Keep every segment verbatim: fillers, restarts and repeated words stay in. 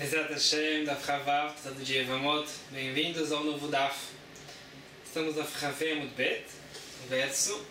Bezat Hashem, Daf Chavav, todo dia Evamot, bem-vindos ao novo Daf. Estamos na Chavei Amud Bet, verso.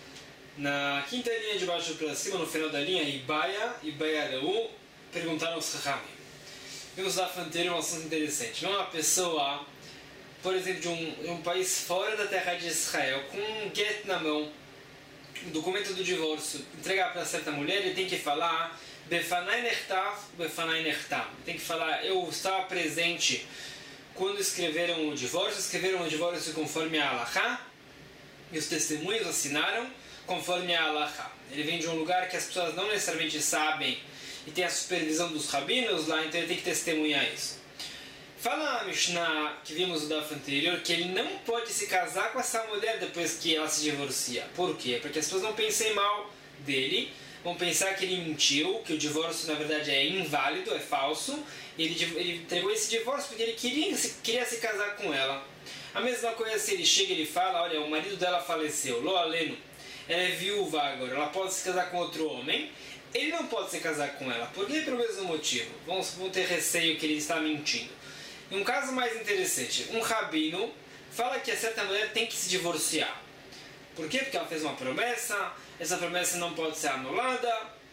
Na quinta linha de baixo para cima, no final da linha, Ibaya, Ibaya Leu, perguntaram aos Chachamim. Vimos no Daf anterior um assunto interessante. Não é uma pessoa, por exemplo, de um, de um país fora da terra de Israel, com um get na mão, um documento do divórcio, entregar para certa mulher, ele tem que falar Befanai Nertav, Befanai Nertam. Tem que falar, eu estava presente quando escreveram o divórcio, escreveram o divórcio conforme a Halachá, e os testemunhos assinaram conforme a Halachá. Ele vem de um lugar que as pessoas não necessariamente sabem e tem a supervisão dos rabinos lá, então ele tem que testemunhar isso. Fala a Mishnah, que vimos no Daf anterior, que ele não pode se casar com essa mulher depois que ela se divorcia. Por quê? Porque as pessoas não pensem mal dele, vão pensar que ele mentiu, que o divórcio na verdade é inválido, é falso, e ele, ele entregou esse divórcio porque ele queria se, queria se casar com ela. A mesma coisa se ele chega e ele fala, olha, o marido dela faleceu, Lo Aleno, ela é viúva agora, ela pode se casar com outro homem, ele não pode se casar com ela. Por quê? Pelo mesmo motivo. Vão, vão ter receio que ele está mentindo. E um caso mais interessante, um rabino fala que a certa mulher tem que se divorciar. Por quê? Porque ela fez uma promessa, essa promessa não pode ser anulada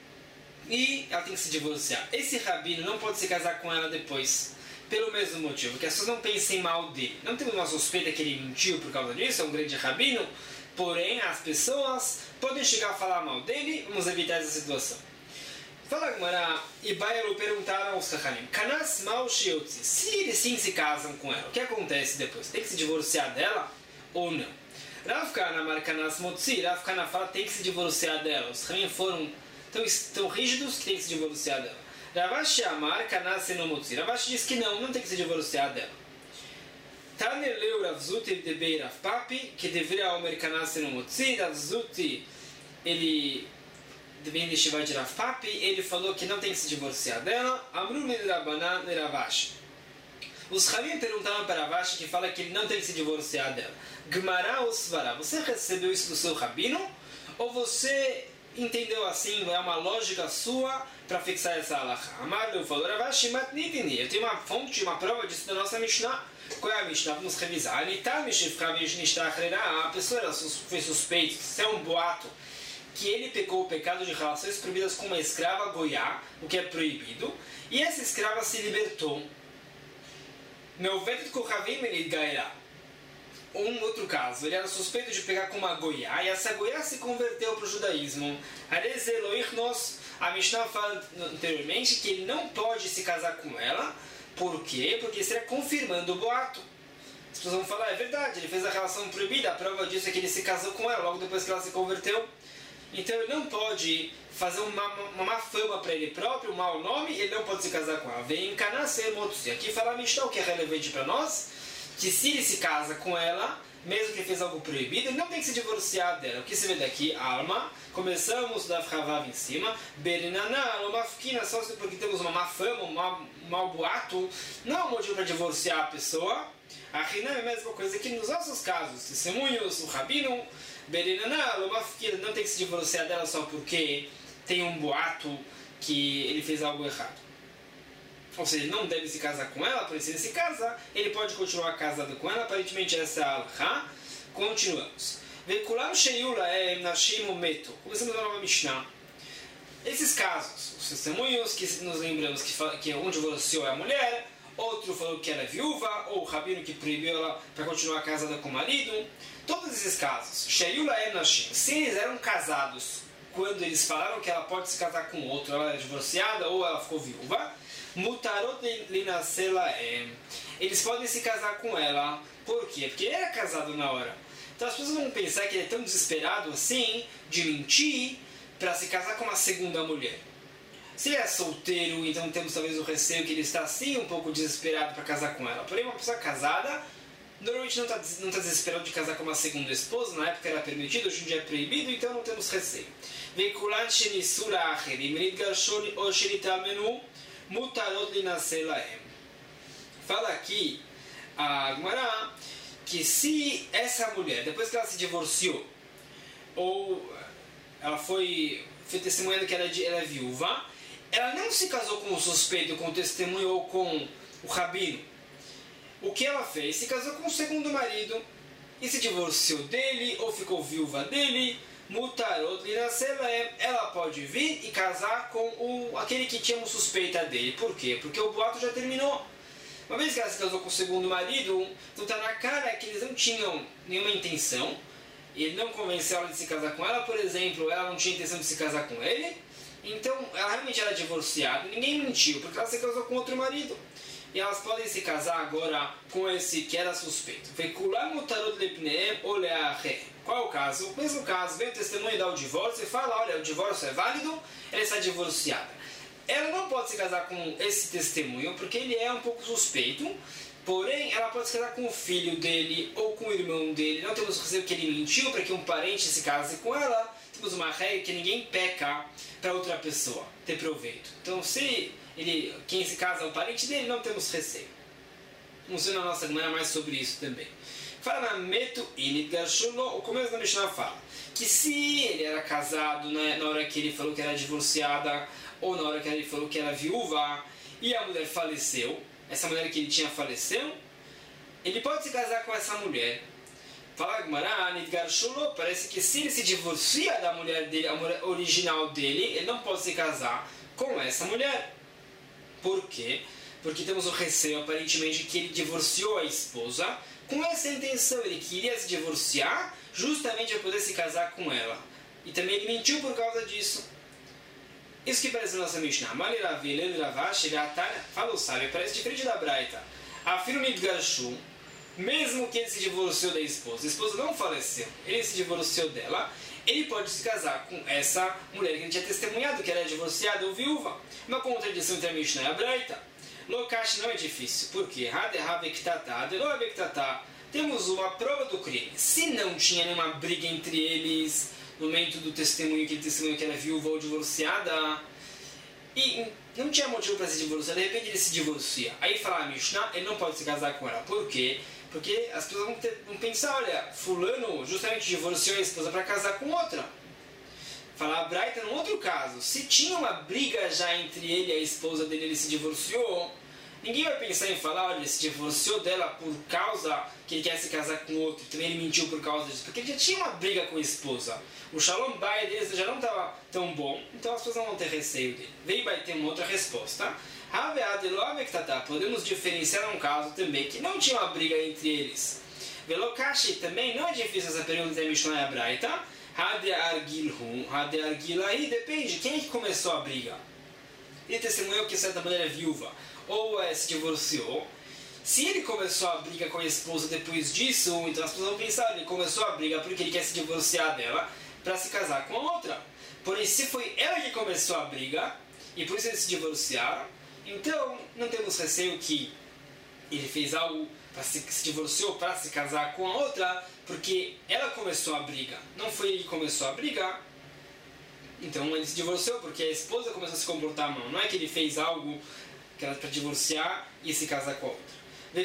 e ela tem que se divorciar. Esse rabino não pode se casar com ela depois, pelo mesmo motivo, que as pessoas não pensem mal dele. Não temos uma suspeita que ele mentiu por causa disso, é um grande rabino, porém as pessoas podem chegar a falar mal dele, vamos evitar essa situação. Fala Gemara, Ibaialu perguntaram aos Chachamim, Kanas Mal Shiotzi, se eles sim se casam com ela, o que acontece depois? Tem que se divorciar dela ou não? Rav Kana Amar Kanas Motzi, Rav Kana fala tem que se divorciar dela. Os Chachamim foram tão, tão rígidos que tem que se divorciar dela. Rav Ashi Amar Kanas Eno Motzi, Rav Ashi diz que não, não tem que se divorciar dela. Taneleu Rav Zuti Debei Rav Papi, que deveria Omer Kanas Eno Motzi, Rav Zuti, ele vem de Shiva de Rav Papi, ele falou que não tem que se divorciar dela. Amru Nirabanan Niravashi. Os Chachamim perguntaram para Rav Ashi, que fala que ele não tem que se divorciar dela. Gmará ou Svará, você recebeu isso do seu rabino? Ou você entendeu assim, é uma lógica sua para fixar essa halakha? Amarlo falou, Rav Ashi matnitini, eu tenho uma fonte, uma prova disso da nossa Mishnah. Qual é a Mishnah? Vamos revisar. A pessoa foi suspeita, isso é um boato, que ele pecou o pecado de relações proibidas com uma escrava goiá, o que é proibido, e essa escrava se libertou. Meu veto Kohavim ele gairá. Um outro caso, ele era suspeito de pegar com uma goiá, e essa goiá se converteu para o judaísmo. A Mishnah fala anteriormente que ele não pode se casar com ela. Por quê? Porque estaria confirmando o boato. As pessoas vão falar, é verdade, ele fez a relação proibida, a prova disso é que ele se casou com ela logo depois que ela se converteu. Então ele não pode fazer uma, uma má fama para ele próprio, um mau nome, e ele não pode se casar com ela. Vem encanar ser motos. E aqui fala a Mishnah, o que é relevante para nós, que se ele se casa com ela, mesmo que ele fez algo proibido, ele não tem que se divorciar dela. O que se vê daqui? Alma. Começamos da Chavav em cima. Berinana, Lomafkina, só porque temos uma má fama, um mau, um mau boato, não é um motivo para divorciar a pessoa. A Rinam é a mesma coisa que nos nossos casos. Testemunhos, o rabino, Berinana, Lomafkina, não tem que se divorciar dela só porque tem um boato que ele fez algo errado. Ou seja, ele não deve se casar com ela, por isso ele se casa, ele pode continuar casado com ela, aparentemente essa é a halakha. Continuamos. Vekulam sheyula é nashim meto. Começamos a nova Mishnah. Esses casos, os testemunhos que nos lembramos que, que um divorciou é a mulher, outro falou que ela é viúva, ou o rabino que proibiu ela para continuar casada com o marido. Todos esses casos, sheyula é nashim, se eles eram casados quando eles falaram que ela pode se casar com outro, ela é divorciada ou ela ficou viúva, mutarot linasela é. Eles podem se casar com ela. Por quê? Porque ele era casado na hora. Então as pessoas vão pensar que ele é tão desesperado assim de mentir para se casar com uma segunda mulher. Se ele é solteiro, então temos talvez o receio que ele está assim um pouco desesperado para casar com ela. Porém, uma pessoa casada normalmente não está não tá desesperado de casar com uma segunda esposa. Na época era permitido, hoje em dia é proibido, então não temos receio. Vekulan shenisura acherim ritgashon o sheritamenu mutarot linaselahem. Fala aqui a Gemara que se essa mulher, depois que ela se divorciou, ou ela foi, foi testemunhando que ela é, ela é viúva, ela não se casou com o suspeito, com o testemunho ou com o rabino. O que ela fez? Se casou com o segundo marido e se divorciou dele ou ficou viúva dele. Mutarot linaselem, ela pode vir e casar com o, aquele que tinha uma suspeita dele. Por quê? Porque o boato já terminou. Uma vez que ela se casou com o segundo marido, então está na cara que eles não tinham nenhuma intenção. Ele não convenceu ela de se casar com ela, por exemplo, ela não tinha intenção de se casar com ele. Então, ela realmente era divorciada, ninguém mentiu, porque ela se casou com outro marido. E elas podem se casar agora com esse que era suspeito. Qual é o caso? O mesmo caso, vem o testemunho e dá o divórcio e fala, olha, o divórcio é válido, ela está divorciada. Ela não pode se casar com esse testemunho, porque ele é um pouco suspeito, porém, ela pode se casar com o filho dele ou com o irmão dele. Não temos receio que ele mentiu para que um parente se case com ela. Temos uma regra que ninguém peca para outra pessoa ter proveito. Então, se ele, quem se casa é o parente dele, não temos receio. Vamos ver na nossa semana mais sobre isso também. Fala na Meto Init Garshulo, o começo da Mishnah fala que se ele era casado né, na hora que ele falou que era divorciada ou na hora que ele falou que era viúva e a mulher faleceu, essa mulher que ele tinha faleceu, ele pode se casar com essa mulher. Fala Gmará, Init Garshulo, parece que se ele se divorcia da mulher dele, a mulher original dele, ele não pode se casar com essa mulher. Por quê? Porque temos o receio, aparentemente, que ele divorciou a esposa com essa intenção. Ele queria se divorciar justamente para poder se casar com ela. E também ele mentiu por causa disso. Isso que parece na nossa Mishnah. Fala o sábio, parece diferente da Braita. Afirma Midgarshu, mesmo que ele se divorciou da esposa, a esposa não faleceu, ele se divorciou dela, ele pode se casar com essa mulher que ele tinha testemunhado, que era divorciada ou viúva. Uma contradição entre a Mishnah e a Braita. Lokash não é difícil, porque temos uma prova do crime. Se não tinha nenhuma briga entre eles no momento do testemunho, que ele testemunhou que era viúva ou divorciada, e não tinha motivo para se divorciar, de repente ele se divorcia. Aí fala a Mishnah, ele não pode se casar com ela. Por quê? Porque as pessoas vão, ter, vão pensar, olha, fulano justamente divorciou a esposa para casar com outra. Falar a Braita num outro caso, se tinha uma briga já entre ele e a esposa dele, ele se divorciou, ninguém vai pensar em falar, olha, ele se divorciou dela por causa que ele quer se casar com outro, também ele mentiu por causa disso, porque ele já tinha uma briga com a esposa. O Shalom Bay deles já não estava tão bom, então as pessoas não vão ter receio dele. Veio vai ter uma outra resposta. Podemos diferenciar um caso também que não tinha uma briga entre eles. Velokashi também não é difícil essa pergunta da Mishnah e a Braita. Hadeargilhum, Hadeargilahi, depende, quem é que começou a briga? Ele testemunhou que certa mulher é viúva, ou é, se divorciou. Se ele começou a briga com a esposa depois disso, então as pessoas vão pensar, ele começou a briga porque ele quer se divorciar dela para se casar com a outra. Porém, se foi ela que começou a briga, e por isso eles se divorciaram, então não temos receio que ele fez algo, pra se, se divorciou para se casar com a outra, porque ela começou a briga, não foi ele que começou a brigar. Então ele se divorciou porque a esposa começou a se comportar mal. Não é que ele fez algo que era para divorciar e se casar com a outra.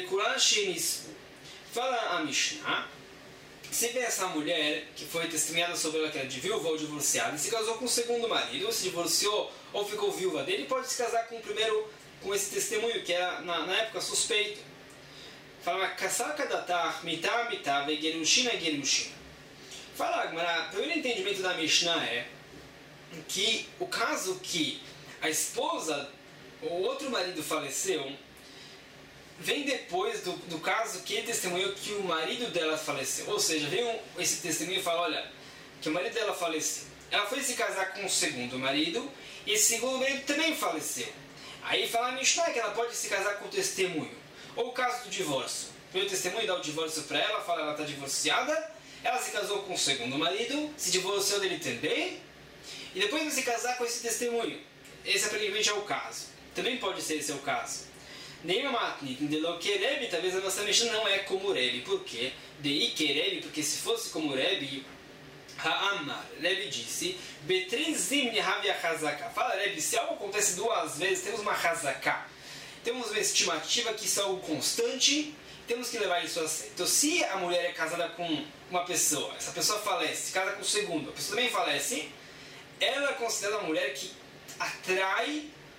Fala a Mishnah, se vê essa mulher que foi testemunhada sobre ela que era de viúva ou divorciada e se casou com o segundo marido, ou se divorciou ou ficou viúva dele, pode se casar com o primeiro, com esse testemunho que era na, na época suspeito. Fala, Kasaka datar, mitá, mitá, vegerushina, gerushina. Fala, Agmará, o primeiro entendimento da Mishnah é que o caso que a esposa ou outro marido faleceu vem depois do, do caso que ele testemunhou que o marido dela faleceu. Ou seja, vem um, esse testemunho e fala, olha, que o marido dela faleceu. Ela foi se casar com o segundo marido e esse segundo marido também faleceu. Aí fala a Mishnah que ela pode se casar com o testemunho. Ou o caso do divórcio. Veio o testemunho dá o divórcio para ela, fala que ela está divorciada, ela se casou com o segundo marido, se divorciou dele também, e depois vai se casar com esse testemunho. Esse aparentemente é o caso. Também pode ser esse é o caso. Nenhuma matnit de lo querebi, talvez a nossa Mishnah não é como Rebi. Por quê? De i querebi, porque se fosse como Rebi, Ha'amar, Rebi disse, Betrezim Nihavia Hazaka. Fala Rebi, se algo acontece duas vezes, temos uma Hazaka. Temos uma estimativa que isso é algo constante, temos que levar isso a sério. Então, se a mulher é casada com uma pessoa, essa pessoa falece, se casa com o segundo, a pessoa também falece, ela é considerada uma mulher que atrai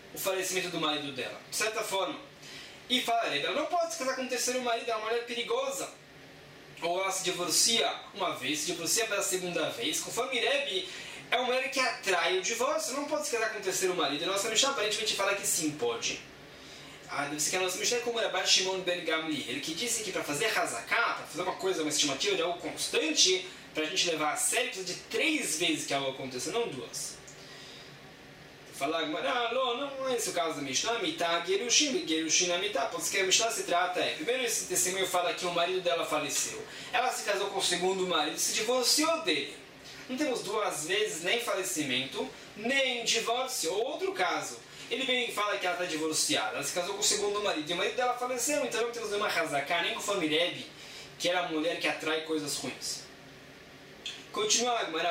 o falecimento do marido dela, de certa forma. E fala, ela não pode se casar com um terceiro marido, é uma mulher perigosa. Ou ela se divorcia uma vez, se divorcia pela segunda vez. Conforme Rebbe, é uma mulher que atrai o divórcio, não pode se casar com um terceiro marido. A nossa Mishnah aparentemente fala que sim, pode. Ah, deve ser que a nossa Mishnah é como Rabbi Shimon ben Gamliel, que disse que para fazer Hazaká, para fazer uma coisa, uma estimativa de algo constante, para a gente levar a sério, precisa de três vezes que algo aconteça, não duas. Falar, ah, não, não é esse o caso da Mishnah, Mitá, Gerushin, Gerushin, Mitá. Pode ser que a Mishnah se trata, é, primeiro esse testemunho fala que o marido dela faleceu. Ela se casou com o segundo marido, se divorciou dele. Não temos duas vezes nem falecimento, nem divórcio. Ou outro caso, ele vem e fala que ela está divorciada, ela se casou com o segundo marido, e o marido dela faleceu, então não temos nenhuma Hazaká, nem conforme Rebbe, que era a mulher que atrai coisas ruins. Continua a Gemara,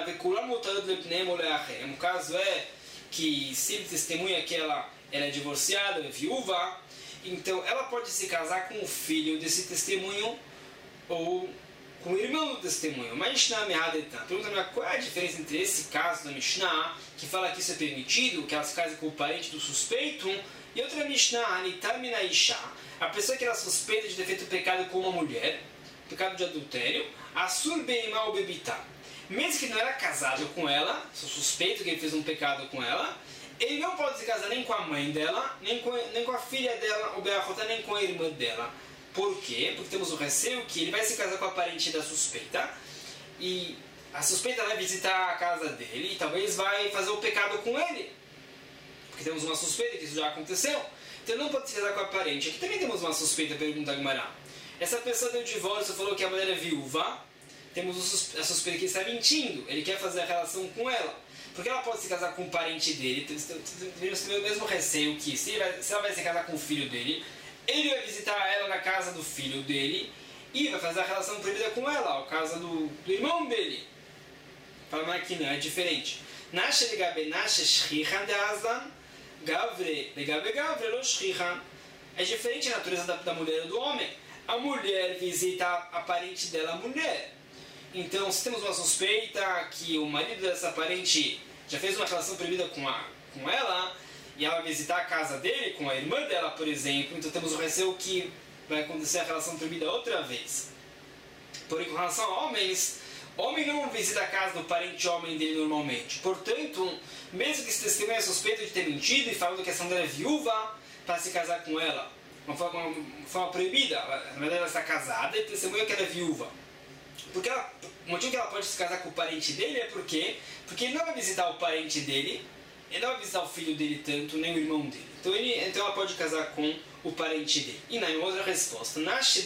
o caso é que se ele testemunha que ela, ela é divorciada, é viúva, então ela pode se casar com o filho desse testemunho ou com o irmão do testemunho. Mas Mishnah Mehadetan. Pergunta-me qual é a diferença entre esse caso da Mishnah, que fala que isso é permitido, que ela se casa com o parente do suspeito, e outra Mishnah, Anitam Minaisha, a pessoa que ela suspeita de ter feito pecado com uma mulher, pecado de adultério, Asur Beimá ou Bebitá. Mesmo que não era casado com ela, sou suspeito que ele fez um pecado com ela, ele não pode se casar nem com a mãe dela, nem com, nem com a filha dela, ou Beachotá, nem com a irmã dela. Por quê? Porque temos o receio que ele vai se casar com a parente da suspeita, e a suspeita vai visitar a casa dele, e talvez vai fazer o pecado com ele. Porque temos uma suspeita que isso já aconteceu. Então ele não pode se casar com a parente. Aqui também temos uma suspeita, pergunta a Gemara. Essa pessoa deu divórcio, falou que a mulher é viúva. Temos a suspeita que ele está mentindo, ele quer fazer a relação com ela. Porque ela pode se casar com um parente dele, devemos ter o mesmo receio que se, vai, se ela vai se casar com o filho dele, ele vai visitar ela na casa do filho dele e vai fazer a relação proibida com ela, a casa do, do irmão dele. Fala que não, é diferente. Nasce legabe nasce shrihan de azan, gavre legabe gavre lo shrihan. É diferente a natureza da, da mulher ou do homem. A mulher visita a, a parente dela, a mulher. Então, se temos uma suspeita que o marido dessa parente já fez uma relação proibida com, a, com ela, e ela vai visitar a casa dele, com a irmã dela, por exemplo, então temos o receio que vai acontecer a relação proibida outra vez. Porém, com relação a homens, homem não visita a casa do parente homem dele normalmente. Portanto, mesmo que esse testemunho é suspeito de ter mentido e falando que essa mulher é viúva para se casar com ela, uma forma, uma forma proibida, na verdade ela está casada e testemunha que ela é viúva. Porque ela, o motivo que ela pode se casar com o parente dele é porque, porque ele não vai visitar o parente dele, ele não vai visitar o filho dele tanto, nem o irmão dele. Então, ele, então ela pode casar com o parente dele. E na outra resposta,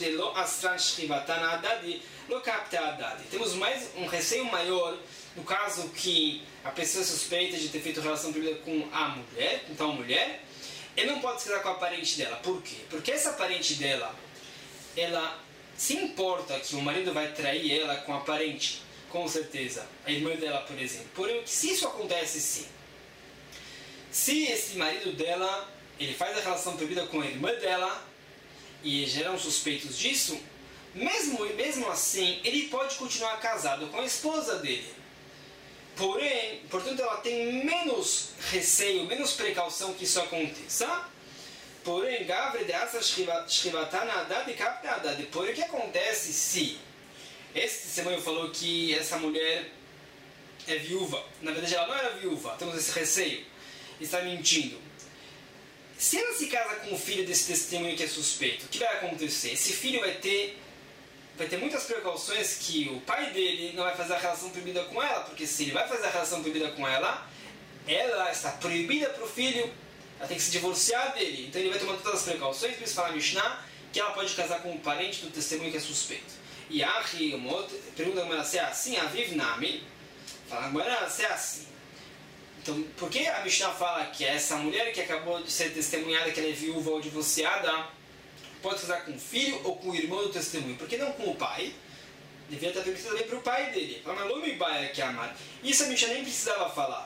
temos mais um receio maior no caso que a pessoa suspeita de ter feito relação proibida com a mulher, com tal mulher, ele não pode se casar com a parente dela. Por quê? Porque essa parente dela, ela se importa que o marido vai trair ela com a parente, com certeza, a irmã dela, por exemplo. Porém, se isso acontece sim, se esse marido dela, ele faz a relação proibida com a irmã dela, e geram suspeitos disso, mesmo, mesmo assim, ele pode continuar casado com a esposa dele. Porém, portanto, ela tem menos receio, menos precaução que isso aconteça. Porém, Gavre de Asa Shrivatana Haddad e Kapta Haddad. Porém, o que acontece se esse testemunho falou que essa mulher é viúva? Na verdade, ela não era viúva, temos esse receio, está mentindo. Se ela se casa com o filho desse testemunho que é suspeito, o que vai acontecer? Esse filho vai ter, vai ter muitas precauções que o pai dele não vai fazer a relação proibida com ela, porque se ele vai fazer a relação proibida com ela, ela está proibida para o filho. Ela tem que se divorciar dele. Então ele vai tomar todas as precauções. Por isso fala a Mishnah que ela pode casar com um parente do testemunho que é suspeito. E a pergunta agora se é assim, a Viv Nami. Fala agora se é assim. Então, por que a Mishnah fala que essa mulher que acabou de ser testemunhada, que ela é viúva ou divorciada, pode casar com o filho ou com o irmão do testemunho? Por que não com o pai? Devia estar permitido também para o pai dele. Fala, mas Lomi Baia que amar. Isso a Mishnah nem precisava falar.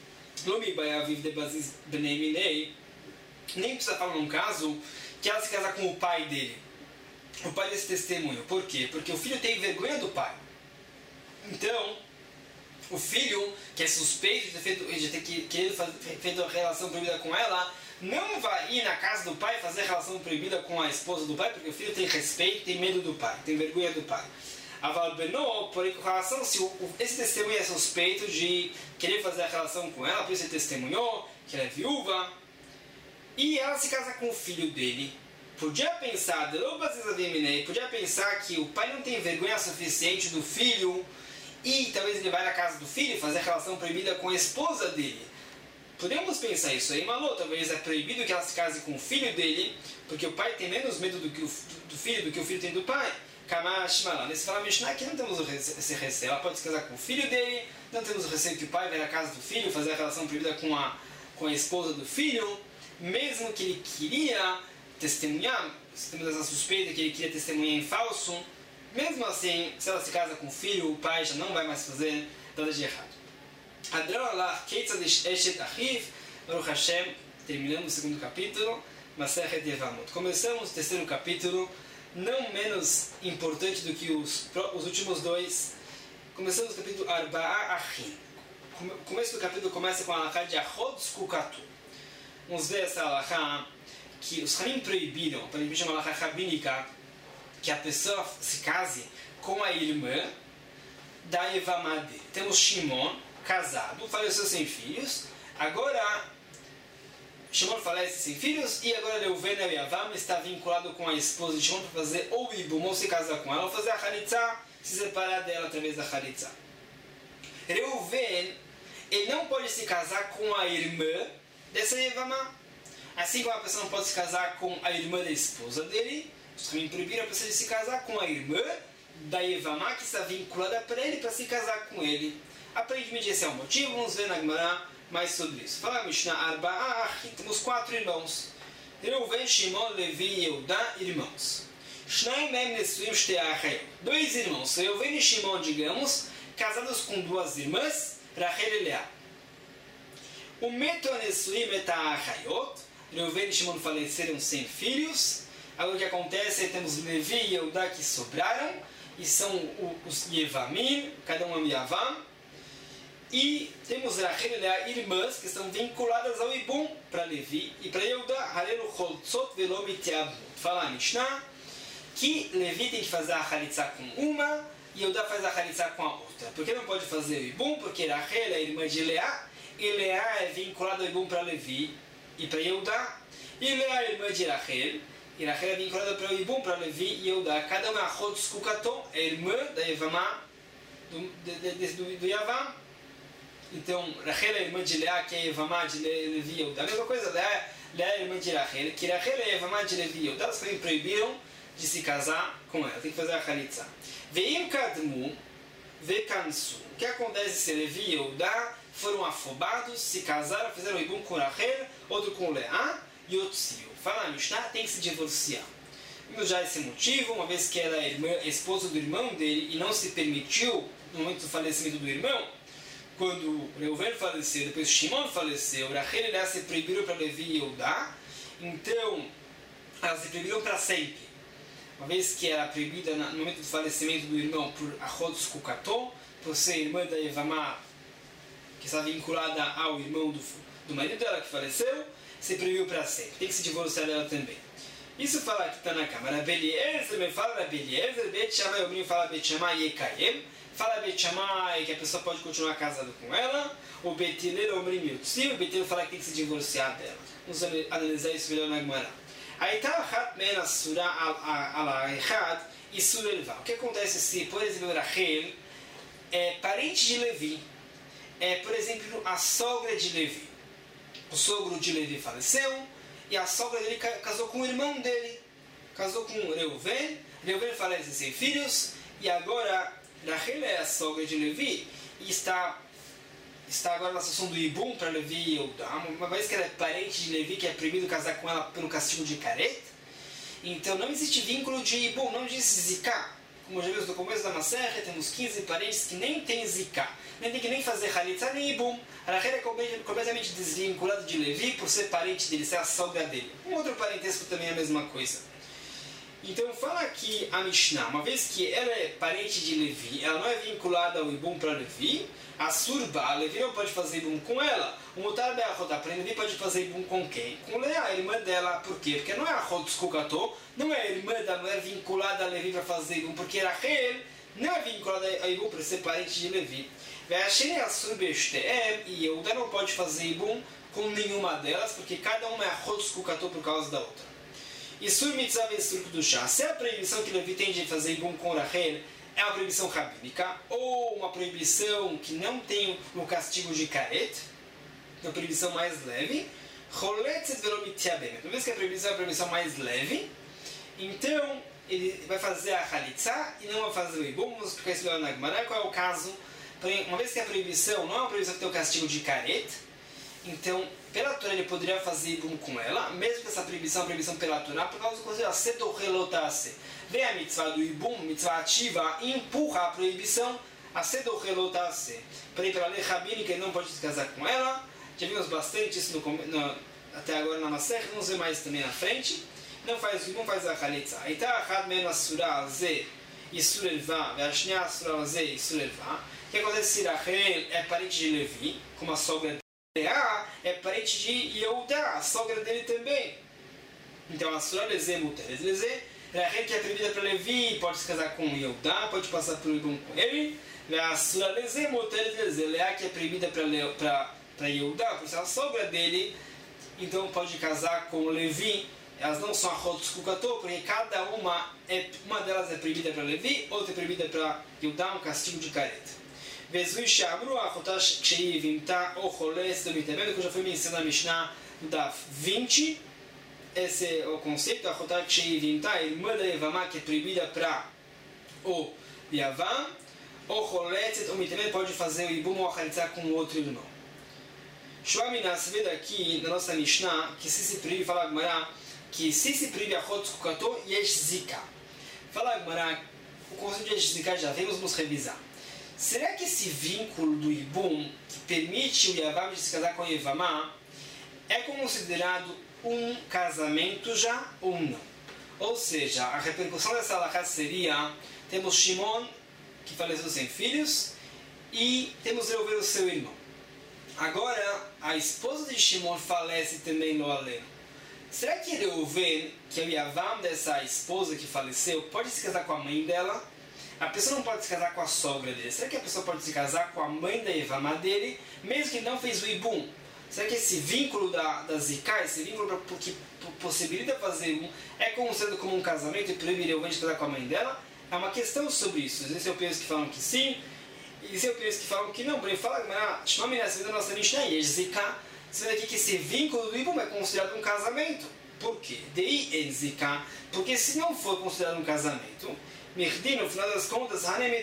Nem precisa falar num caso que ela se casar com o pai dele, o pai desse testemunho. Por quê? Porque o filho tem vergonha do pai. Então, o filho, que é suspeito de ter feito, de ter querido fazer, feito a relação proibida com ela, não vai ir na casa do pai fazer relação proibida com a esposa do pai, porque o filho tem respeito, tem medo do pai, tem vergonha do pai. Aval Benô, porém, com relação, se o, esse testemunho é suspeito de querer fazer a relação com ela, por isso ele testemunhou que ela é viúva, e ela se casa com o filho dele, podia pensar, podia pensar que o pai não tem vergonha suficiente do filho, e talvez ele vai na casa do filho fazer a relação proibida com a esposa dele. Podemos pensar isso aí, Malô, talvez é proibido que ela se case com o filho dele, porque o pai tem menos medo do, que o, do filho do que o filho tem do pai. Kamash Malá. Nesse fala Mishnah aqui não temos esse receio. Ela pode se casar com o filho dele, não temos o receio que o pai vai na casa do filho fazer a relação proibida com a, com a esposa do filho, mesmo que ele queria testemunhar, se temos essa suspeita que ele queria testemunhar em falso, mesmo assim, se ela se casa com o filho, o pai já não vai mais fazer nada de errado. Adrollah Keitzad Eshet Achiv, Baruch Hashem, terminamos o segundo capítulo, Masechet Yevamot. Começamos o terceiro capítulo, não menos importante do que os, os últimos dois. Começamos o capítulo Arba'a Achim. O começo do capítulo começa com a alahá de Achod Skukatu. Vamos ver essa alahá que os Hamim proibiram, aparentemente é uma alahá rabínica, que a pessoa se case com a irmã da Evamá dele. Temos Shimon, casado, faleceu sem filhos. Agora, Shimon falece sem filhos e agora Reuven e Yavam está vinculado com a esposa de Shimon para fazer ou Ibum, ou se casar com ela, ou fazer a Halitzá, se separar dela através da Halitzá. Reuven, ele não pode se casar com a irmã dessa Yevamá. Assim como a pessoa não pode se casar com a irmã da esposa dele, os também proibiram a pessoa de se casar com a irmã da Yevamá que está vinculada para ele para se casar com ele. Aparentemente esse é o motivo, vamos ver na Gemara mais sobre isso. Fala Mishnah Arba'a Achim, temos quatro irmãos. Reuven, Shimon, Levi e Yehudá, irmãos. Shnaim Mem Nesuim Shtei Achayot, dois irmãos, Reuven e Shimon, digamos, casados com duas irmãs, Rachel e Leá. O Meto Nesuim et Achayot, Reuven e Shimon faleceram sem filhos. Agora o que acontece é que temos Levi e Yehudá que sobraram, e são os Yevamim, cada um é um Yavam. E temos Rachel e Leá, irmãs, que estão vinculadas ao Ibum para Levi e para Yehudá. Harelu Choltzot Velo Mitiabut. Fala a Mishnah que Levi tem que fazer a Halitzá com uma e Yehudá faz a Halitzá com a outra. Por que não pode fazer o Ibum? Porque Rachel é irmã de Leá e Leá é vinculada ao Ibum para Levi e para Yehudá. E Leá é irmã de Rachel e Rachel é vinculada para o Ibum para Levi e Yehudá. Cada uma Achot Skukaton é irmã da Yevamá do, do, do, do Yavam. Então, Rachel é irmã de Leá, que é Yevamá de Levi e Yehudá. A mesma coisa, Leá, Leá é irmã de Rachel, que Rachel é Yevamá de Levi e Yehudá. Elas também proibiram de se casar com ela. Tem que fazer a Halitzá. Veim Kadmu, Vekansu. O que acontece se Levi e Yehudá foram afobados, se casaram, fizeram Ibum com Rachel, outro com Leá e outro Siu. Fala a Mishnah, tem que se divorciar. Vimos já esse motivo, uma vez que ela é irmã, esposa do irmão dele e não se permitiu, no momento do falecimento do irmão, quando Reuven faleceu, depois Shimon faleceu, Rachel e Leá se proibiram para Levi e Yehudá, então elas se proibiram para sempre. Uma vez que era proibida no momento do falecimento do irmão por Achot Skukaton, por ser irmã da Yevamá, que está vinculada ao irmão do, do marido dela que faleceu, se proibiu para sempre. Tem que se divorciar dela também. Isso fala aqui está na Câmara. Beliezer, me fala Beliezer, Bet Shammai, o menino fala Bet Shammai Yekayem. Fala Bet Shammai que a pessoa pode continuar casada com ela. O Bet Hillel, o menino Yotzi, o Bet Hillel fala que tem que se divorciar dela. Vamos analisar isso melhor na Gemara. Aí está Achat Men Asura ala Echad e Sur Elva. O que acontece se, por exemplo, Rachel é parente de Levi? É, por exemplo, a sogra de Levi. O sogro de Levi faleceu e a sogra dele casou com o irmão dele. Casou com Reuven. Reuven falece sem filhos e agora Rachel é a sogra de Levi e está, está agora na situação do Ibum para Levi e Yehudá. Uma vez que ela é parente de Levi, que é proibido casar com ela pelo castigo de Karet, então não existe vínculo de Ibum, não existe Zika. Como já vimos no começo da Maserha, temos quinze parentes que nem tem Zika. Nem tem que nem fazer Halitzá nem Ibum. Rachel é completamente desvinculado de Levi por ser parente dele, ser a sogra dele. Um outro parentesco também é a mesma coisa. Então fala aqui a Mishnah, uma vez que ela é parente de Levi, ela não é vinculada ao Ibum para Levi, a Surba, Levi não pode fazer Ibum com ela, o Mutar Be'achot, para Levi pode fazer Ibum com quem? Com Leá, a irmã dela, por quê? Porque não é a Achot Skukato, não é a irmã da mulher vinculada a Levi para fazer Ibum, porque Rachel não é vinculada a Ibum para ser parente de Levi. Ve'ashene a Surba Eshteem, e Yehuda não pode fazer Ibum com nenhuma delas, porque cada uma é Achot Skukato por causa da outra. E Sur Mitzvah e Sur Kedushá. Se a proibição que Levi tem de fazer Ibum com Rachel é uma proibição rabínica, ou uma proibição que não tem o castigo de Karet, uma proibição mais leve, Choletzet velo mitziabem. Uma vez que a proibição é a proibição mais leve, então ele vai fazer a Chalitza e não vai fazer o Ibum. Vamos explicar isso lá na Gemara. Qual é o caso? Uma vez que a proibição não é uma proibição que tem o castigo de Karet, então, pela Torá ele poderia fazer Ibum com ela, mesmo que essa proibição é uma proibição pela Torá, por causa do conceito Sedorelotase. Vem a mitzvah do Ibum, mitzvah ativa, e empurra a proibição a Sedorelotase. Para ir para a lei rabínica, ele não pode se casar com ela. Já vimos bastante isso no, no, até agora na Masech, vamos ver mais também na frente. Não faz o Ibum, faz a Chalitza. Então, a Chad men asura alze, isur elva, ve a shnia asura alze, isur elva. O que acontece se Rachel é parente de Levi, como a sogra dele? Leá é parente de Yehuda, a sogra dele também. Então a Surah Lezé Muteres Lezé, Rachel que é proibida para Levi, pode se casar com Yehuda, pode passar pelo Ibum com ele. A Surah Lezé Muteres Lezé, Leá que é proibida para Yehuda, por ser a sogra dele, então pode casar com Levi. Elas não são Achot Skukato, porque cada uma, é, uma delas é proibida para Levi, outra é proibida para Yehuda, um castigo de careta. וזוי שאמרו אחותה כשהיא וימתה או חולס ומתאבדת, que já foi mencionado na Mishnah no Daf vinte, esse é o conceito, a אחותה כשהיא וימתה, a irmã da Yevamá que é proibida para o Yavam, ou חולצת ou מתאבדת pode fazer o Ibum ou a Chalitza com outro irmão. Shua se vê daqui na nossa Mishnah que se se proíbe, fala a Gemara, que se se proíbe a Achot Skukato yesh zika. Fala a Gemara, o conceito de yesh zika já vimos, vamos revisar. Será que esse vínculo do Ibum, que permite o Yavam de se casar com a Yevamá, é considerado um casamento já ou não? Ou seja, a repercussão dessa halakha seria: temos Shimon, que faleceu sem filhos, e temos Reuven, o seu irmão. Agora, a esposa de Shimon falece também no aleno. Será que Reuven, que é o Yavam dessa esposa que faleceu, pode se casar com a mãe dela? A pessoa não pode se casar com a sogra dele. Será que a pessoa pode se casar com a mãe da Yevamá dele, mesmo que não fez o Ibum? Será que esse vínculo da, da Zika, esse vínculo que possibilita fazer Ibum, é considerado como um casamento e proibir Reuven de casar com a mãe dela? É uma questão sobre isso. Existem opiniões que falam que sim, e existem opiniões que falam que não. Por exemplo, fala que na nossa Mishnah, Zika, você vê aqui que esse vínculo do Ibum é considerado um casamento. Por quê? Dei en Zika, porque se não for considerado um casamento, Mirdi, no final das contas,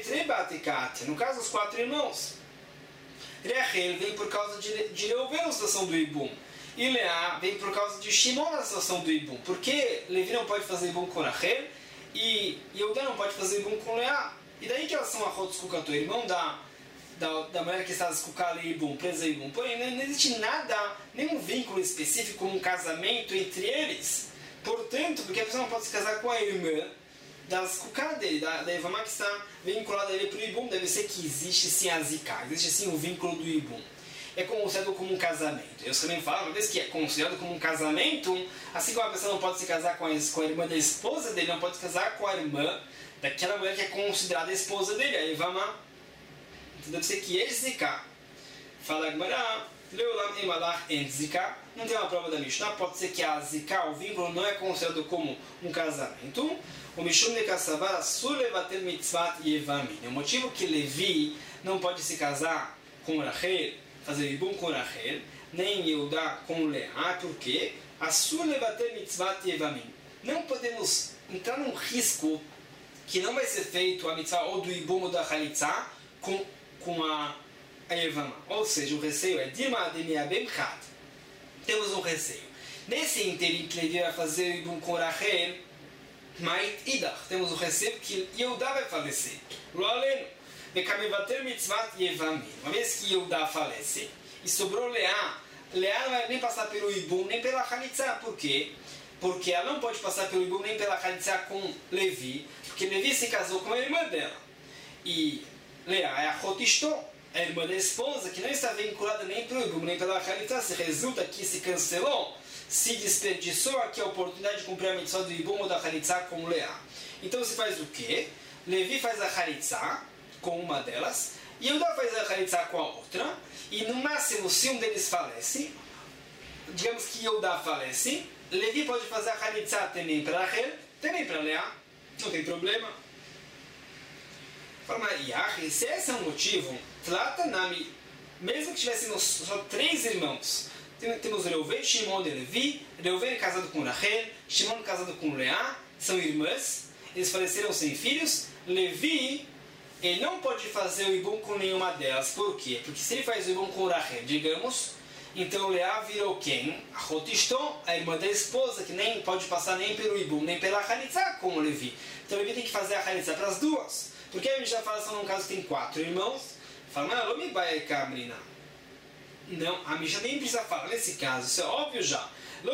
no caso dos quatro irmãos, Rachel vem por causa de, de Reuven na situação do Ibum, e Leá vem por causa de Shimon na situação do Ibum. Por que Levi não pode fazer Ibum com Rachel e Yehuda não pode fazer Ibum com Leá? E daí que elas são Achot Skukato, irmão da, da, da mulher que está escucada em Ibum, presa em Ibum. Porém, não, não existe nada, nenhum vínculo específico como um casamento entre eles. Portanto, porque a pessoa não pode se casar com a irmã das Kuká dele, da, da Yevamá que está vinculada a ele para o Ibum, deve ser que existe sim a Zika, existe sim o vínculo do Ibum. É considerado como um casamento. Eu também falo, uma vez que é considerado como um casamento, assim como a pessoa não pode se casar com a, com a irmã da esposa dele, não pode se casar com a irmã daquela mulher que é considerada a esposa dele, a Yevamá. Então deve ser que é Zika. Fala Gemara, Leulam emalach en Zika. Não tem uma prova da Mishnah, pode ser que a Zika, o vínculo, não é considerado como um casamento. O Mishum de Kassavar Asur levater mitzvat Yevami. O motivo que Levi não pode se casar com Rachel, fazer Ibum com Rachel, nem Yehuda com Leá, porque Asur levater mitzvat Yevami. Não podemos entrar num risco que não vai ser feito a mitzvah ou do Ibum ou da Chalitza com, com a, a Yevamá. Ou seja, o receio é Dima Ademia Ben Chad. Temos um receio. Nesse interim que Levi vai fazer o Ibum com Rachel, Mait Idach, temos o receio que Yehuda vai falecer. Lo aleno. Bekamivater mitzvat Yevami. Uma vez que Yehuda falece e sobrou Leá, Leá não vai nem passar pelo Ibum nem pela Chalitza. Por quê? porque ela não pode passar pelo Ibum nem pela Khalitsa com Levi, porque Levi se casou com a irmã dela. E Leá é a Hotishto, a irmã da esposa, que não está vinculada nem pelo Ibum nem pela Khalitsa. Se resulta que se cancelou, se desperdiçou aqui a oportunidade de cumprir a mitzvah do Ibum ou da Khalitsa com Leá. Então se faz o quê? Levi faz a Khalitsa com uma delas, e Yehudá faz a Khalitsa com a outra, e no máximo, se um deles falece, digamos que Yehudá falece, Levi pode fazer a Khalitsa também para Rachel, também para Leá, não tem problema. Fala, mas se esse é um motivo, Tlatanami, mesmo que tivéssemos só três irmãos, temos Reuven, Shimon e Levi, Reuven casado com Rachel, Shimon casado com Leá, são irmãs, eles faleceram sem filhos, Levi, ele não pode fazer o Ibum com nenhuma delas. Por quê? Porque se ele faz o Ibum com Rachel, digamos, então Leá virou quem? A Hotishton, a irmã da esposa, que nem pode passar nem pelo Ibum, nem pela Khalitsa com o Levi. Então Levi tem que fazer a Khalitsa para as duas. Porque a gente já fala só num caso que tem quatro irmãos. Fala, mas não me vai cabrina. Não, a Mishnah nem precisa falar nesse caso, isso é óbvio já.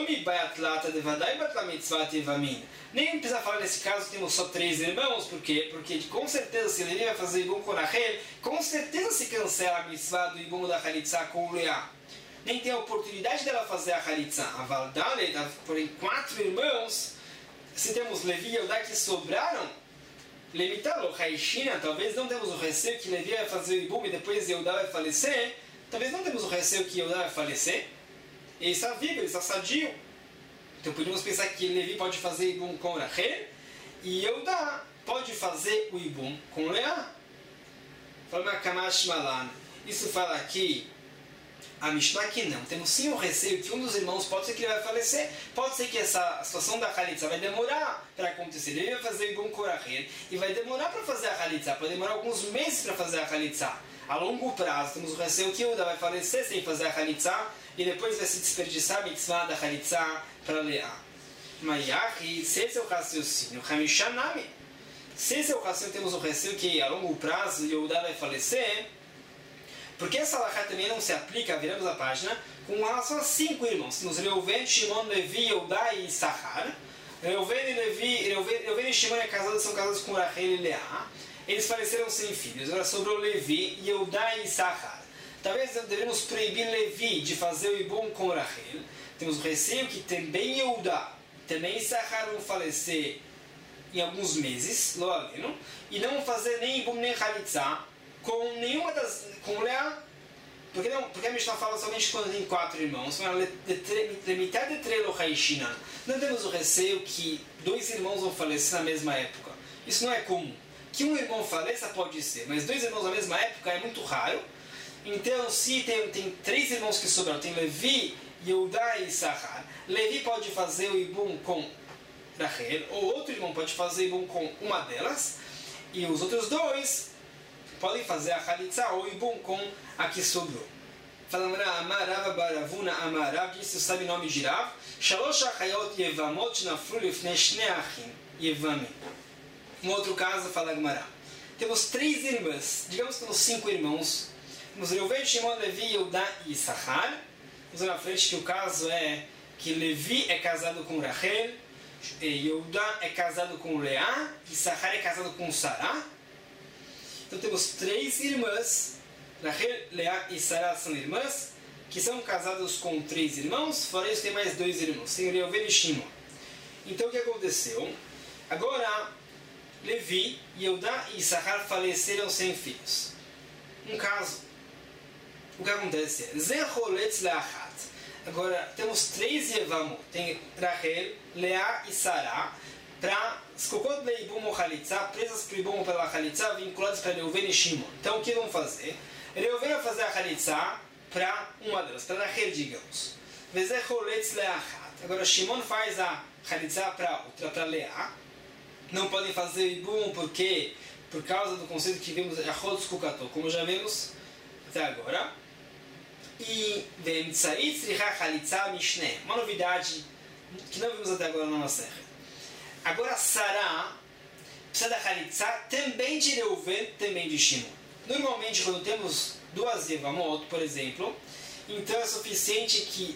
Nem precisa falar nesse caso que temos só três irmãos, por quê? Porque com certeza se Levi vai fazer Ibum com Rachel, com certeza se cancela a mitzvah do Ibum da Khalitsa com o Leá. Nem tem a oportunidade dela fazer a Khalitsa. A Valdale, porém quatro irmãos, se temos Levi e Yehudá que sobraram, Lemitalo, Raishina, talvez não temos o receio que Levi vai fazer o Ibum e depois Yehudá vai falecer, talvez não temos o receio que Yehudá vai falecer. Ele está vivo, ele está sadio. Então podemos pensar que Levi pode fazer Ibum com Rachel e Yehudá pode fazer o Ibum com Leá. Fala Kamash Malan. Isso fala aqui a Mishnah que não. Temos sim o receio que um dos irmãos pode ser que ele vai falecer. Pode ser que essa situação da Khalitsa vai demorar para acontecer. Ele vai fazer Ibum com Rachel e vai demorar para fazer a Khalitsa. Pode demorar alguns meses para fazer a Khalitsa. A longo prazo temos o receio que Yehudá vai falecer sem fazer a Khalitsa e depois vai se desperdiçar a mitzvah da Khalitsa para Leá. Mas se esse é o raciocínio, Hamishanami, se esse é o raciocínio, temos o receio que a longo prazo Yehudá vai falecer, porque essa halakha também não se aplica, viramos a página, com relação a cinco irmãos. Temos Reuven, Shimon, Levi, Yehudá e Issachar. Reuven e Levi, Reuven, Reuven e Shimon é casados, são casados com Rachel e Leá. Eles faleceram sem filhos. Agora sobrou Levi, Yehudá e Issachar. Talvez devemos proibir Levi de fazer o Ibum com Rachel. Temos o receio que também Yehudá, também Issachar vão falecer em alguns meses, logo, e não fazer nem Ibum nem Khalitsa com nenhuma das... com Leá. Porque, não, porque a Mishnah fala somente quando tem quatro irmãos. Metade de trelo Haishina. Não temos o receio que dois irmãos vão falecer na mesma época. Isso não é comum. Que um irmão faleça pode ser, mas dois irmãos na mesma época é muito raro. Então, se tem, tem três irmãos que sobraram, tem Levi, Yehudá e Issachar, Levi pode fazer o Ibum com Rachel, ou outro irmão pode fazer o Ibum com uma delas, e os outros dois podem fazer a Khalitsa ou o Ibum com a que sobrou. Falando Amarav Baravuna Amarav, disse o sabe nome de Rav, Shalosh Achayot Yevamot Nafru Lifnei Shnei Achim Yevamim. Um outro caso, fala Gemara. Temos três irmãs, digamos que temos cinco irmãos. Temos Reuven, Shimon, Levi, Yehudá e Issachar. Vamos na frente que o caso é que Levi é casado com Rachel, Yehudá é casado com Leá, Issachar é casado com Sará. Então temos três irmãs, Rachel, Leá e Sará são irmãs, que são casados com três irmãos, fora isso tem mais dois irmãos, tem Reuven e Shimon. Então o que aconteceu? Agora, Levi, Yehudá e Issachar faleceram sem filhos. Um caso. O que acontece é Zecholetz Leachat. Agora, temos três Yevamot. Tem Rachel, Leá e Sará. Para Skokot Leibum ou Khalitsa, presas para o Ibum ou pela Khalitsa, vinculadas para Reuven e Shimon. Então, o que vão fazer? Reuven vai fazer a Khalitsa para uma delas, para Rachel, digamos. Zecholetz Leachat. Agora, Shimon faz a Khalitsa para outra, para Leá. Não podem fazer Ibum porque por causa do conceito que vimos Achot Skukato, como já vimos até agora. E uma novidade que não vimos até agora na nossa serra. Agora Sará precisa da Khalitsa também de Reuven, também de Shimon. Normalmente quando temos duas Yevamot, por exemplo, então é suficiente que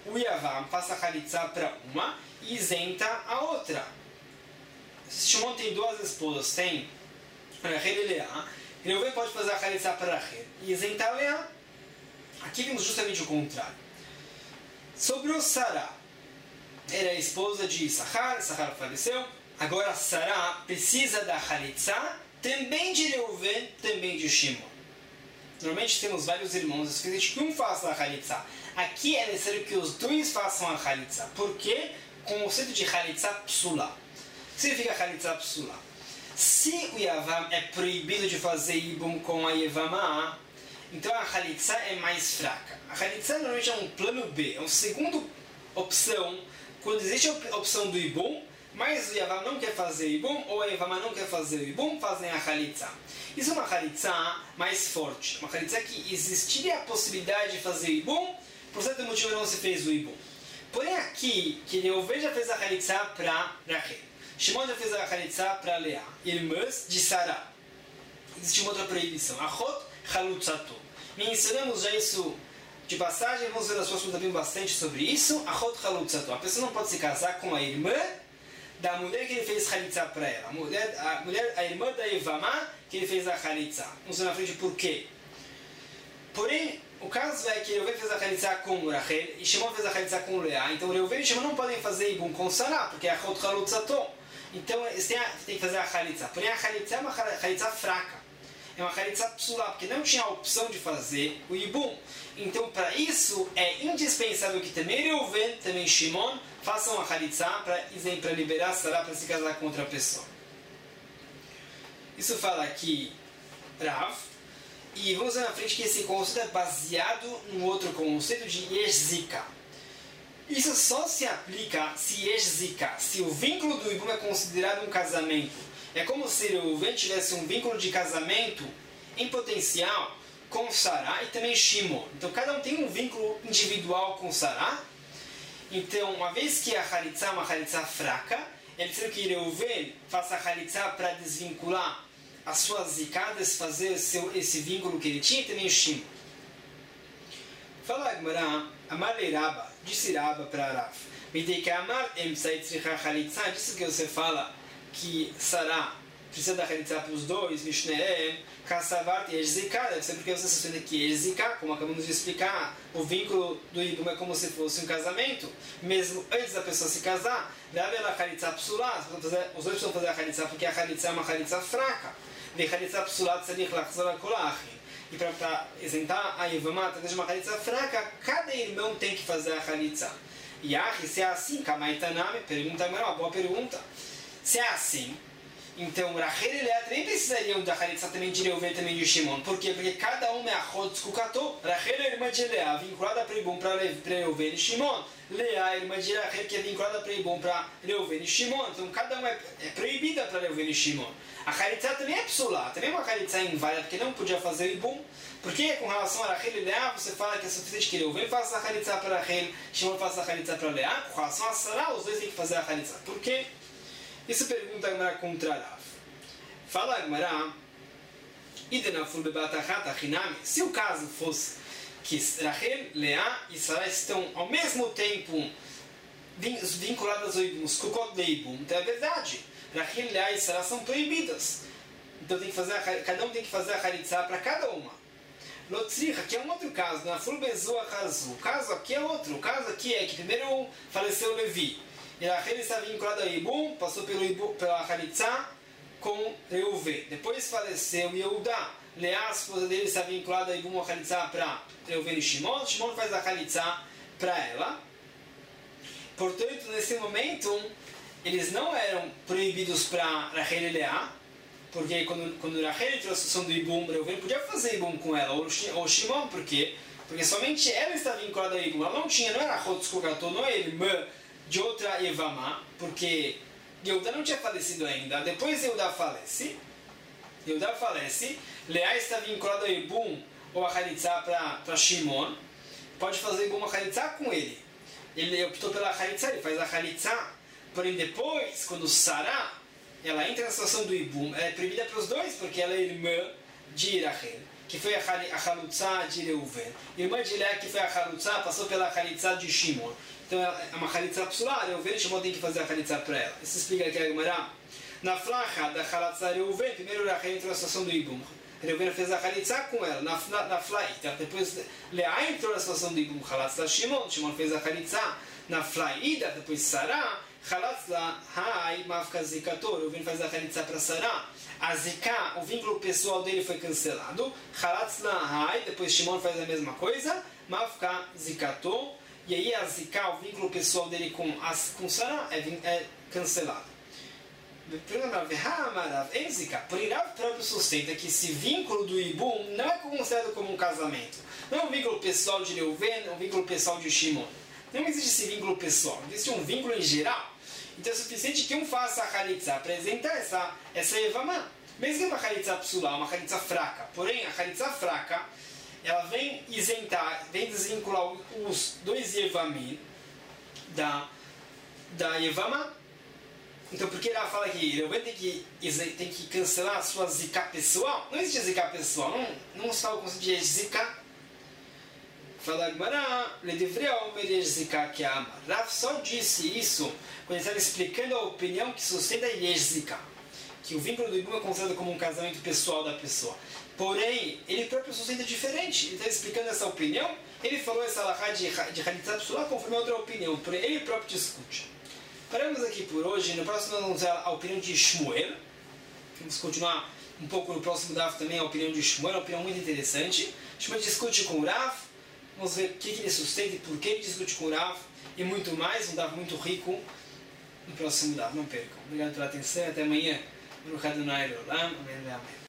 o Yavam faz a Halitzá para uma e isenta a outra. Shimon tem duas esposas, tem Rachel e Leá. Reuven pode fazer a Halitzá para Rachel e isentar a Leá. Aqui vimos justamente o contrário. Sobre o Sará, era a esposa de Issachar, Issachar faleceu. Agora Sará precisa da Halitzá também de Reuven, também de Shimon. Normalmente temos vários irmãos, é suficiente que um faça a Halitzá. Aqui é necessário que os dois façam a Halitzá. Por quê? Com o conceito de Halitzá Psulá. O que significa Halitzá Psulá? Se o Yavam é proibido de fazer Ibum com a Yevamá, então a Halitzá é mais fraca. A Halitzá normalmente é um plano B, é uma segunda opção. Quando existe a opção do Ibum, mas o Yavam não quer fazer Ibum, ou a Yevamá não quer fazer o Ibum, fazem a Halitzá. Isso é uma Halitzá mais forte. Uma Halitzá que existiria a possibilidade de fazer Ibum, por certo motivo não se fez o Ibum. Porém aqui, que Reuven já fez a Halitzá para Rachel. Shimon já fez a Halitzá para Leá, irmãs de Sará. Existe uma outra proibição. Achot Chalutzato. Mencionamos já isso de passagem, vamos ver as próximas também bastante sobre isso. Achot Chalutzato. A pessoa não pode se casar com a irmã da mulher que ele fez Halitzá para ela. A, mulher, a, mulher, a irmã da Yevamá que ele fez a Halitzá. Vamos ver na frente por quê. Porém, o caso é que Reuven fez a Halitzá com Rachel e Shimon fez a Halitzá com Leá. Então Reuven e Shimon não podem fazer Ibum com Sará, porque é a Achot Chalutzato. Então eles têm, têm que fazer a Halitzá. Porém a Halitzá é uma Halitzá fraca. É uma Halitzá Psulá, porque não tinha a opção de fazer o Ibum. Então para isso é indispensável que também Reuven, também Shimon, façam a Halitzá para liberar Sará para se casar com outra pessoa. Isso fala aqui Rav. E vamos ver na frente que esse conceito é baseado num outro conceito de Yeshzika. Isso só se aplica se Yeshzika, se o vínculo do Ibum é considerado um casamento. É como se o Reuven tivesse um vínculo de casamento em potencial com Sará e também Shimon. Então cada um tem um vínculo individual com Sará. Então, uma vez que a Halitzá é uma Halitzá fraca, ele precisa que Reuven faça a Halitzá para desvincular as suas zicadas, fazer seu, esse vínculo que ele tinha e também o Shimon. Fala Agmará, Amar Leiraba, disse Raba para Rav. Medei que Amar Emsai Tzricha Halitzá, disse que você fala que Sará precisa da Halitzá para os dois, Mishneem, Kassavart e Ejzika, deve ser porque você sustenta que Ejzika, como acabamos de explicar, o vínculo do Ibum é como se fosse um casamento, mesmo antes da pessoa se casar, deve ela Halitzá Psulá, os dois precisam fazer a Halitzá porque a Halitzá é uma Halitzá fraca. De Halitzá Psulá Tzarich Lachzor Kolachim. E para isentar a Yevamá, através de uma Halitzá fraca, cada irmão tem que fazer a Halitzá. E Ahi, se é assim, Kamaitanami, pergunta agora, uma boa pergunta. Se é assim, então Rachel e Leá também precisariam da Halitzá também de Reuven e também de Shimon. Por quê? Porque cada um é a Chotzkukato. Rachel é a irmã de Leá, vinculada para Ibum para Reuven e Shimon. Leá é a irmã de Rachel, que é vinculada para Ibum para Reuven e Shimon. Então cada um é, é proibida para Reuven e Shimon. A Halitzá também é psulá, também é uma Halitzá inválida, porque não podia fazer o Ibum. Porque com relação a Rachel e Leá, você fala que é suficiente que Reuven faça a Halitzá para Rachel, Shimon faça a Halitzá para Leá. Com relação a Sará, os dois têm que fazer a Halitzá. Por quê? Isso pergunta a Agmará contra Rav. Fala Agmará, se o caso fosse que Rachel, Leá e Sará estão ao mesmo tempo vinculadas ao Ibum, os Kukot de Ibum, então é verdade. Rachel, Leá e Sará são proibidas. Então tem que fazer a, cada um tem que fazer a Halitzá para cada uma. Lotzricha, que é um outro caso, na Fulbezoa Kazu. O caso aqui é outro. O caso aqui é que primeiro faleceu Levi. E Rachel está vinculada ao Ibum, passou pelo Ibum, pela Halitzá com Reuven. Depois faleceu Yehudá. Leá, a esposa dele, está vinculada ao Ibum, a Halitzá para Reuven e Shimon. Shimon faz a Halitzá para ela. Portanto, nesse momento, eles não eram proibidos para Rachel e Leá, porque quando, quando Rachel trouxe a sessão do Ibum, Reuven podia fazer Ibum com ela, ou, ou Shimon, por quê? Porque somente ela está vinculada ao Ibum. Ela não tinha, não era Chotzkukato, não é irmã de outra Yevamá, porque Yehudá não tinha falecido ainda. Depois Yehudá falece, Yehudá falece, Leá está vinculado ao Ibum ou a Halitzá para Shimon, pode fazer Ibum ou a Halitzá com ele. Ele optou pela Halitzá, ele faz a Halitzá. Porém depois, quando Sará, ela entra na situação do Ibum, ela é proibida para os dois, porque ela é irmã de Rachel, que foi a Halutzá de Reuven. Irmã de Leá, que foi a Halutzá, passou pela Halitzá de Shimon. Então é uma Halitzá psulá, Reuven e Shimon tem que fazer a Halitzá para ela. Isso explica aqui a Gemara. Na flacha da Halatzá Reuven, primeiro Rachel entrou na situação do Ibum. Reuven fez a Halitzá com ela, na, na, na flaita. Depois Leá entrou na situação do Ibum, Halatzá Shimon. Shimon fez a Halitzá na flaida. Depois Sará, Halatzá Hai Mafka Zikator. Reuven faz a Halitzá para Sará. A Zika, o vínculo pessoal dele foi cancelado. Halatzá Hai, depois Shimon faz a mesma coisa. Mafka Zikator. E aí a Zika, o vínculo pessoal dele com, com Sará é, é cancelado. Por Irav próprio sustenta que esse vínculo do Ibum não é considerado como um casamento. Não é um vínculo pessoal de Reuven, é um vínculo pessoal de Shimon. Não existe esse vínculo pessoal, existe um vínculo em geral. Então é suficiente que um faça a Halitzá, apresentar essa, essa Evamá. Mesmo que uma Halitzá psulá, uma Halitzá fraca. Porém, a Halitzá fraca, ela vem isentar, vem desvincular os dois Evamim da, da Evamá. Então, por que ela fala que Reuven tem que, tem que cancelar a sua zika pessoal? Não existe zika pessoal, não, não se fala o conceito de zika. Fala Gemara, Ledivreal Merej zika que ama. Rav só disse isso quando ele estava explicando a opinião que sustenta Yesh zika, que o vínculo do Ibum é considerado como um casamento pessoal da pessoa. Porém, ele próprio sustenta diferente. Ele está explicando essa opinião, ele falou essa alahá de, de Halitzá psulá conforme a outra opinião, porém ele próprio discute. Paramos aqui por hoje. No próximo nós vamos ver a opinião de Shmuel. Vamos continuar um pouco no próximo Daf também a opinião de Shmuel, uma opinião muito interessante. Shmuel discute com o Rav. Vamos ver o que ele sustenta e por que ele discute com o Rav. E muito mais, um Daf muito rico no próximo Daf. Não percam. Obrigado pela atenção e até amanhã. Amém.